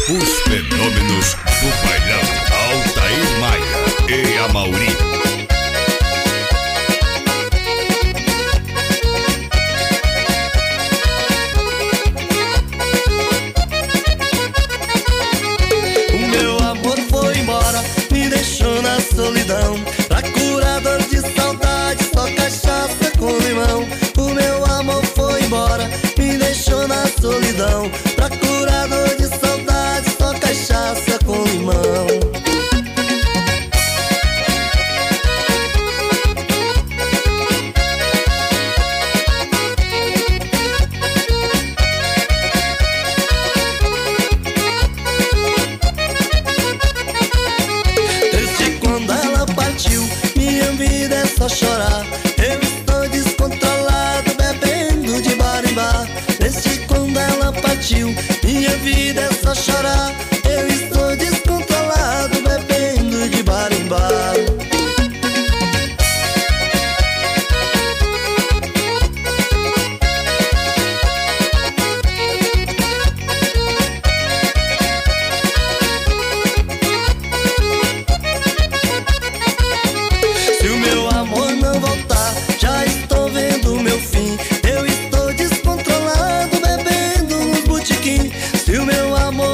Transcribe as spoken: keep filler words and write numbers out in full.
Os fenômenos do bailão. Altair Maia e Amaury. O meu amor foi embora, me deixou na solidão. Pra curador de saudade, só cachaça com limão. O meu amor foi embora, me deixou na solidão. Pra curador de saudade, só cachaça com limão. Desde quando ela partiu, minha vida é só chorar. Eu estou descontrolado, bebendo de bar em bar. Desde quando ela partiu, minha vida é só chorar. Eu estou descontrolado, bebendo de bar em bar. Se o meu amor não voltar, já estou vendo o meu fim. Eu estou descontrolado, bebendo nos botequim. Se o meu amor